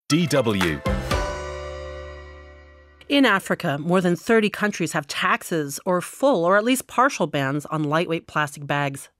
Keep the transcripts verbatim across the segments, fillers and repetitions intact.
D W. In Africa, more than thirty countries have taxes or full or at least partial bans on lightweight plastic bags.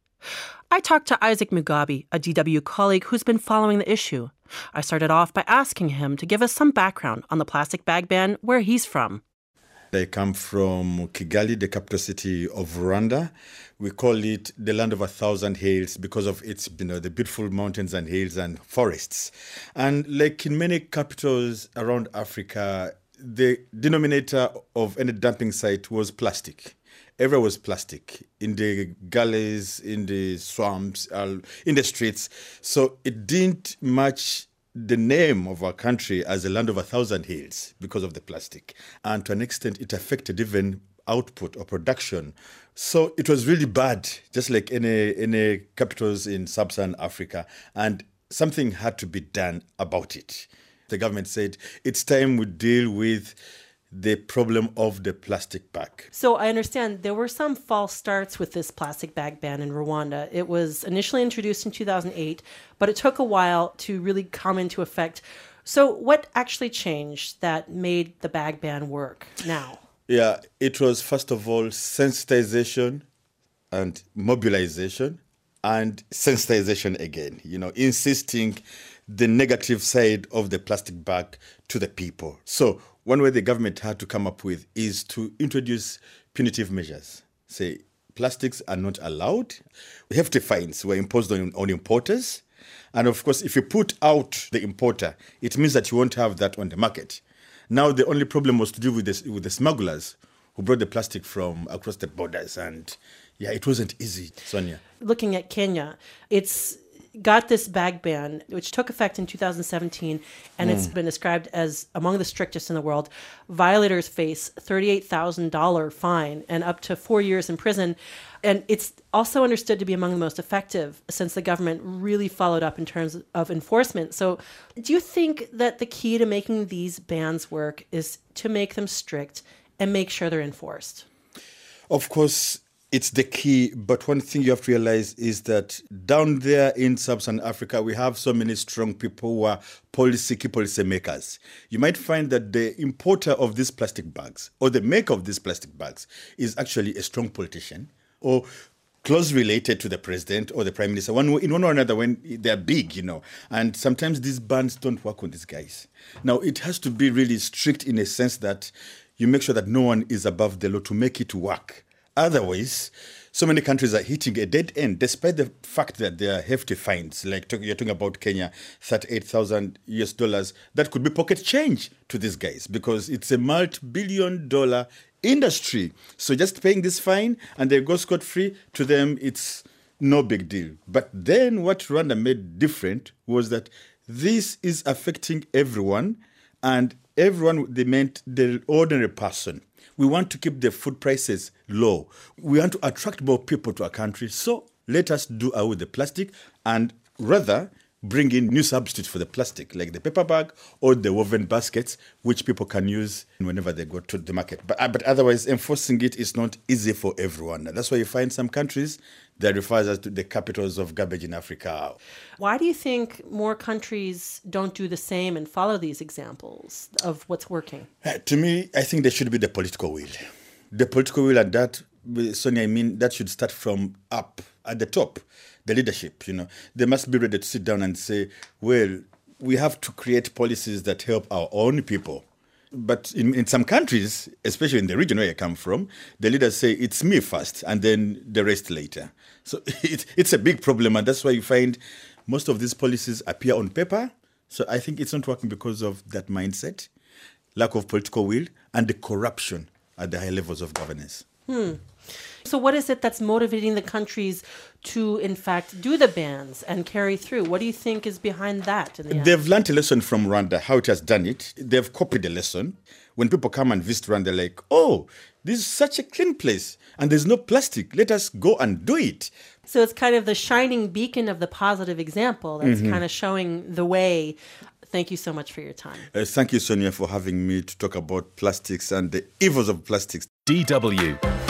I talked to Isaac Mugabi, a D W colleague who's been following the issue. I started off by asking him to give us some background on the plastic bag ban where he's from. I come from Kigali, the capital city of Rwanda. We call it the land of a thousand hills because of its, you know, the beautiful mountains and hills and forests. And like in many capitals around Africa, the denominator of any dumping site was plastic. Everywhere was plastic, in the gullies, in the swamps, uh, in the streets. So it didn't match the name of our country as a land of a thousand hills because of the plastic. And to an extent, it affected even output or production. So it was really bad, just like any, any capitals in sub-Saharan Africa. And something had to be done about it. The government said, it's time we deal with the problem of the plastic bag. So I understand there were some false starts with this plastic bag ban in Rwanda. It was initially introduced in two thousand eight, but it took a while to really come into effect. So what actually changed that made the bag ban work now? Yeah, it was first of all sensitization and mobilization and sensitization again, you know, insisting the negative side of the plastic bag to the people. So one way the government had to come up with is to introduce punitive measures. Say, plastics are not allowed. Hefty fines were imposed on, on importers. And of course, if you put out the importer, it means that you won't have that on the market. Now, the only problem was to do with, this, with the smugglers who brought the plastic from across the borders. And yeah, it wasn't easy, Sonia. Looking at Kenya, it's got this bag ban, which took effect in two thousand seventeen, and mm. it's been described as among the strictest in the world. Violators face thirty-eight thousand dollars fine and up to four years in prison. And it's also understood to be among the most effective since the government really followed up in terms of enforcement. So do you think that the key to making these bans work is to make them strict and make sure they're enforced? Of course, it's the key, but one thing you have to realize is that down there in sub-Saharan Africa, we have so many strong people who are policy key policy makers. You might find that the importer of these plastic bags or the maker of these plastic bags is actually a strong politician or closely related to the president or the prime minister, one in one or another when they're big, you know. And sometimes these bans don't work on these guys. Now, it has to be really strict in a sense that you make sure that no one is above the law to make it work. Otherwise, so many countries are hitting a dead end, despite the fact that there are hefty fines. Like you're talking about Kenya, thirty-eight thousand U S dollars. That could be pocket change to these guys because it's a multi-billion dollar industry. So just paying this fine and they go scot-free, to them, it's no big deal. But then what Rwanda made different was that this is affecting everyone, and everyone, they meant the ordinary person. We want to keep the food prices low. We want to attract more people to our country. So let us do away with the plastic and rather bring in new substitutes for the plastic, like the paper bag or the woven baskets, which people can use whenever they go to the market. But, but otherwise, enforcing it is not easy for everyone. That's why you find some countries that refers us to the capitals of garbage in Africa. Why do you think more countries don't do the same and follow these examples of what's working? Uh, to me, I think there should be the political will. The political will, and that, Sonia, I mean, that should start from up at the top, the leadership, you know. They must be ready to sit down and say, well, we have to create policies that help our own people. But in, in some countries, especially in the region where I come from, the leaders say, it's me first, and then the rest later. So it, it's a big problem, and that's why you find most of these policies appear on paper. So I think it's not working because of that mindset, lack of political will, and the corruption at the high levels of governance. Hmm. So what is it that's motivating the countries to, in fact, do the bans and carry through? What do you think is behind that? In the They've end? learned a lesson from Rwanda, how it has done it. They've copied the lesson. When people come and visit Rwanda, they're like, oh, this is such a clean place and there's no plastic. Let us go and do it. So it's kind of the shining beacon of the positive example that's mm-hmm. kind of showing the way. Thank you so much for your time. Uh, thank you, Sonia, for having me to talk about plastics and the evils of plastics. D W